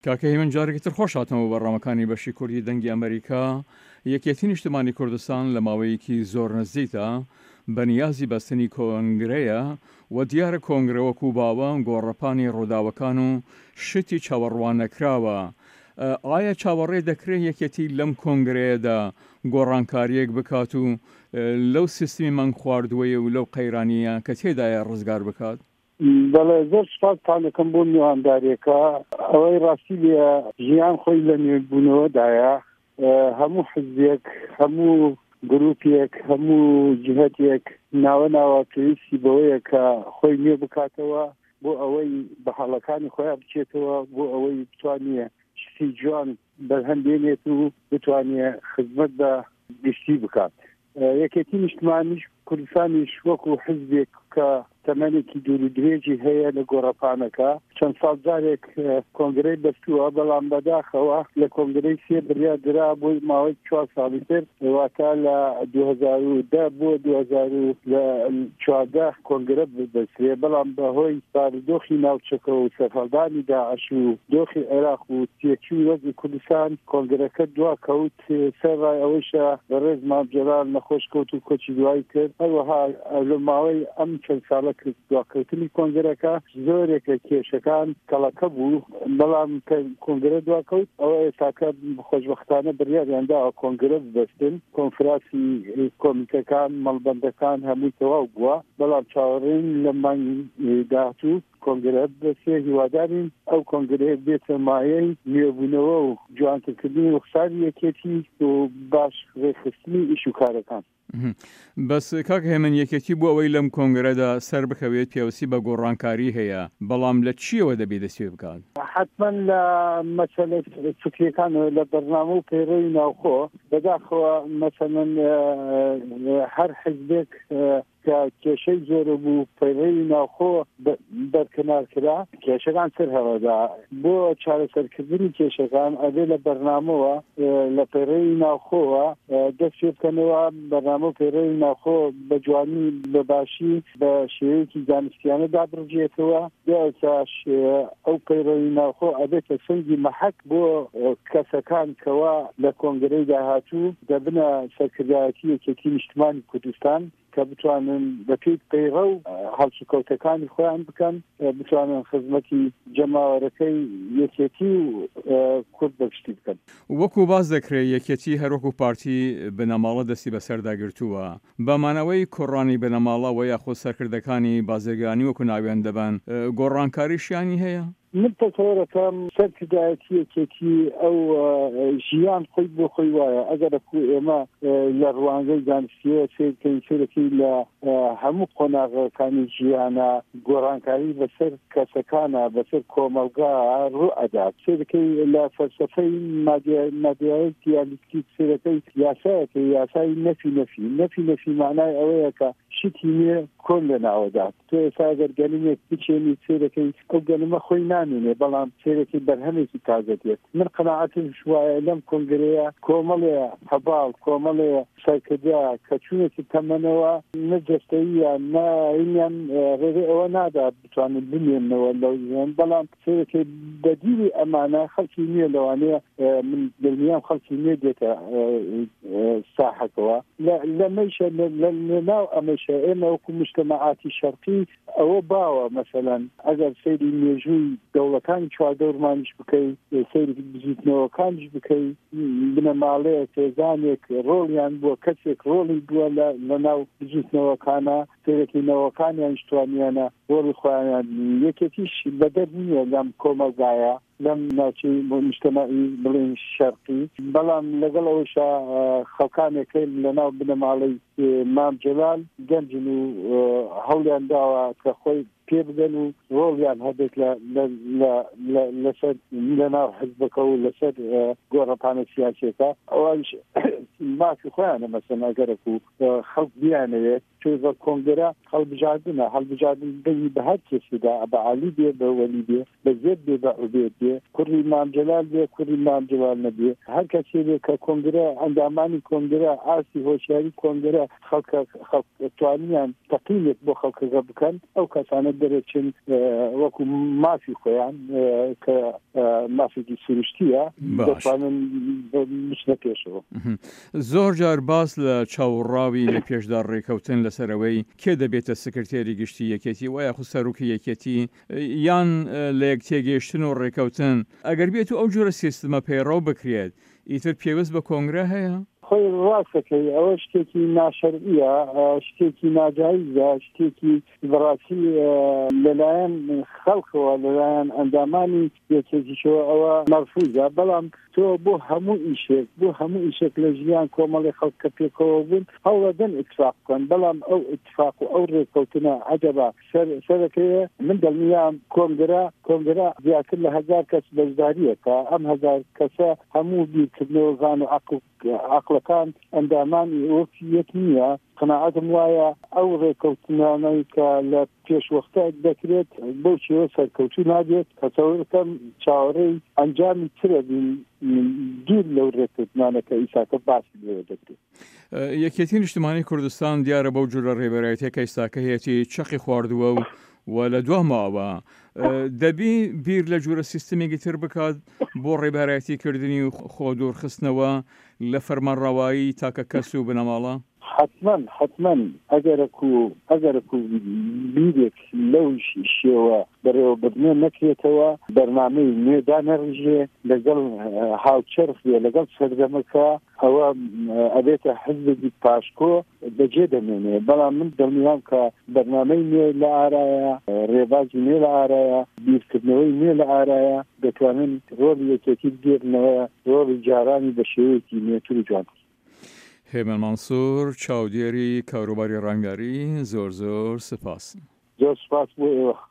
کاکە هیمن جارێکی تر خۆش هاتمەوە بەڕامەکانی بەشی کوردی دەنگی ئەمریکا. یەکێتی نیشتمانی کوردستان لە ماوەیەکی زۆر نزیکە بەنیازی بەستنی کۆنگرەیە و دیارە کۆنگرە وەکو باوە گۆڕەپانی ڕووداوەکان و شتی چاوەڕوانەکراوە. ئایا چاوەڕێ دەکرێت یەکێتی لەم کۆنگرەیەدا گۆڕانکاریەک بکات و لەو سیستمی مانگ خواردووەیە و لەو قەیرانیە کە تێدایە ڕزگار بکات؟ بەڵێ زۆر سپاستانەکەم بۆ میوانداریەکە. ئەوەی ڕاستی لێ ژیان خۆی لە نوێبوونەوەدایە، هەموو حزبێک، هەموو گروپێک، هەموو جهەتێک ناوە پێویستی بەوەیە کە خۆی نوێ بکاتەوە بۆ ئەوەی بە هەڵەکانی خۆیان بچێتەوە، بۆ ئەوەی بتوانێ شتی جوان بەرهەمبێنێت و بتوانێ خزمەت بە گشتی بکات. یەکێتی نیشتمانیش کوردستانیش وەکو حزبێک کە تەمەنێکی دوور و درێژی هەیە لە گۆڕەپانەکە، چەند ساڵ جارێک کۆنگرەی بەستووە، بەڵام بەداخەوە لە کۆنگرەی سێ بڕیار درا بۆ ماوەی 4 ساڵی تر، واتە لە 2010 بۆ 2014 کۆنگرە ببەسترێ، بەڵام بەهۆی بارودۆخی ناوچەکە و سەرهەڵدانی داعش و دۆخی عێراق و تێکچووی وەزی کوردستان کۆنگرەکە دوا کەوت. سەرڕای ئەوەیشە بەڕێز مامجەلال نەخۆش کەوت و کۆچی دوایی کرد. هەروەها لە ماوەی ئەم چەند ساڵە دواکەوتنی کۆنگرەکە زۆرێک لە کێشەکان کەڵەکە بوو، بەڵام کۆنگرە دواکەوت. ئەوە ئێستاکە خۆشبەختانە بڕیاریانداوە کۆنگرە ببەستن، کۆنفراسی کۆمیتەکان مەڵبەندەکان هەمووی تەواو بووە، بەڵام چاوەڕێین لە مانگی داهاتوو کۆنگرە بەسێ هیوادارین ئەو کۆنگرەیە بێتە مایەی نوێبوونەوە و جوانترکردنی وەخساری یەکێتی و باش ڕێخستنی ئیش و کارەکان. بەس کاک هێمن، یەکێتی بۆ ئەوەی لەم کۆنگرەدا سەر بکەوێت پێویستی بە گۆڕانکاری هەیە، بەڵام لە چیەوە دەبێ دەستێ بکات؟ حتما لە مەسەلە فکریەکان لە بەرنامە و پەیڕەوی ناوخۆ بەداخەوە مەسەلەن هەر حزبێک کە کێشەی زۆرە بوو پەیڕەوی ناوخۆ بەرکەنار کرا، کێشەکان سەر هەڵەدا. بۆ چارەسەرکردنی کێشەکان ئەبێ لە بەرنامەوە لە پەیڕەوی ناوخۆوە دەست پێ بکەنەوە، بەرنامە و پەیڕەوی ناوخۆ بە جوانی بە باشی بە شێوەیەکی دانیشتیانە دابڕژێتەوە. دوایش ئەو پەیڕەوی ناوخۆ ئەبێتە سنگی مەحەک بۆ کەسەکان کەوا لە کۆنگرەی داهاتوو دەبنە سەرکردایەتی یەکێتی نیشتمانی کوردستان کە بتوانن بەپێی پەیڕە و هەڵسوکەوتەکانی خۆیان بکەن، بتوانن خزمەتی جەماوەرەکەی یەکێتی و کورد بەگشتی بکەن. وەکو باز دەکرێت یەکێتی هەروەکو پارتی بنەماڵە دەستی بەسەرداگرتووە، بەمانەوەی کوڕانی بنەماڵەوە یاخۆ سەرکردەکانی بازرگانی وەکو ناویان دەبان، گۆڕانکاریشیانی هەیە؟ من تەسەوەرەکەم سەرکردایەتی یەکێتی ئەو ژیان خۆی بۆ خۆی وایە. ئەگەر ئێمە لە ڕوانگەی دانیشتیە سێرەکەی لە هەموو قۆناغەکانی ژیانە گۆڕانکاری بەسەر کەسەکانە، بەسەر کۆمەلگا ڕوو ئەدات. سێرەکەی لە فەلسەفەی مادیایەتی دیالکتیک سێرەکەی یاسایەکە، یاسای نەفی معنای ئەوەیە کە شتی نوێ کۆن لە ناوەدات. تۆ ئێستا ئەگەر گەلمێک بچێنی سێرەکەی ئەو گەلمە خۆی نامێنێ، بەڵام سێرەکەی بەرهەمێکی تازە دێت. من قەناعەتم وایە لەم کۆنگرەیە کۆمەڵێ هەباڵ، کۆمەڵێ سەرکردا کە چوونێکی تەمەنەوە نەجەستەییان ناینیان ڕێرێ ئەوە نادا بتوانن بمێنەوە لەو ژیان، بەڵام سێرەکەی بەدیری ئەمانە خەڵکی نییە لەوانەیە من دڵنیام خەڵکی نوێ دێتە ساحەکەەوە لە مەیشە لە ناو ئەمەشە ئێمە وەکو مجتەمەعاتی شەرقی ئەوە باوە. مەسەلەن ئەگەر سەیری مێژووی دەوڵەتانی چواردەورمانیش بکەیت، سەیری بزیتنەوەکانیش بکەیت، بنەماڵەیە تێزانێک ڕۆڵیان بووە، کەسێک ڕۆڵی بووە لە ناو بزیتنەوەکانە، سەیرەکی نەوەکانیان شتوانیانە ڕۆڵی خۆیان. یەکێتیش بەدەر نییە لەم کۆمەلگایە لەم ناوچەی مجتەمەعی بڵێن شەرقی، بەڵام لەگەڵ ئەوەشە خەڵکانێکە لە ناو بنەماڵەی مامجەلال گەنجن و هەوڵیان داوە کە خۆی پێ بدەن و ڕۆڵیان هەبێت لەسەر لەناو حزبەکە و لەسەر گۆڕەپانە سیاسیەکە. ئەوش مافی خۆیانە مەسەن ئەگەرەک و خەڵک بیانەوێت توێ کۆنگرە هەڵبژاردن بەی بە هەر کێسیدا بە عالی بێ، بە وەلی بێ، بە زێد بێ، بە عوبێد بێ، کوڕی مامجەلال بێ، کوڕی مامجەلال نەبێ، هەر کەسێ بێ کە کۆنگرە ئەندامانی کۆنگرە ئاسی هۆشیاری کۆنگرە خەڵک توانیان تەقیمێک بۆ خەڵکەکە بکەن، ئەو کەسانە دەرەچن وەکو مافی خۆیان کە مافێکی سروشتیە دەتوانن بچنە پێشەوە. زۆر جار باس لە چاوەڕاوی لە پێشدا ڕێکەوتن لەسەرەوەی کێ دەبێتە سکرتێری گشتی یەکێتی وایە خو سەرۆکی یەکێتی یان لە یەک تێگەیشتن و ڕێکەوتن ئەگەر بێت و ئەو جۆرە سیستمە پەیڕەو بکرێت ئیتر پێویست بە کۆنگرە هەیە؟ خۆی ڕاستەکەی ئەوە شتێکی ناشەرعیە، شتێکی ناجایزە، شتێکی بەڕاستی لەلایەن خەڵکەوە لەلایەن ئەندامانی یەکێتیشەوە ئەوە مەرفوزە. بەڵام تۆ بۆ هەموو ئیشێک لە ژیان کۆمەڵی خەڵکە پێکەوە بوون هەوڵەدەن ئیتفاق بکەن، بەڵام ئەو ئیتفاق و ئەو ڕێکەوتنە عەجەبە سەرەکەیە. من دڵنیام کۆنگرە زیاتر لە 1000 کەس بەشداریەکە، ئەم 1000 کەسە هەموو بیرکردنەوەغان و عقلەکان ئەندامانی وەکی یەک نییە. قەناعەتم وایە ئەو ڕێکەوتنانەی کە لە پێشوەختە دەکرێت بەو شێوە سەرکەوتوو نابێت کە چاوەڕێکەم چاوەڕێی ئەنجامی ترە دوور لەو ڕێکەوتنانەکە ئیساکە باسی لێوە دەکرێت. یەکێتی نیشتمانی کوردستان دیارە بەو جۆرە ڕێبەرایەتێکە ئیساکە هەیەی چەقی خواردووە و لە دواماوە دەبی بیر لە جۆرە سیستمێکی تر بکات بۆ ڕێبەرایەتیکردنی و خۆ دوورخستنەوە لە فەرمانڕەوایی تاکە کەس و بنەماڵە؟ حتما ئەگەرکو بیرێک لەو شێوە بەڕێوەبردنێ نەکرێتەوە، بەرنامەی نوێدا نەڕژێ لەگەڵ هاوچەرخ بێ لەگەڵ سەردەمەکە، ئەوە ئەبێتە حزبێکی پاشکۆ بەجێ دەمێنێ. بەڵام من دڵنیام کە بەرنامەی نوێ لە ئارایە، ڕێبازی نوێ لە ئارایە، بیرکردنەوەی نوێ لە ئارایە دەتوانن ڕۆڵی یەکێتی بگێرنەوە ڕۆڵی جارانی بە شێوەیەکی نوێتر و جوان. هێمن مانسوور چاودێری کاروباری ڕنگاری زۆر سپاس. زۆر سپاس بۆ ئێوە.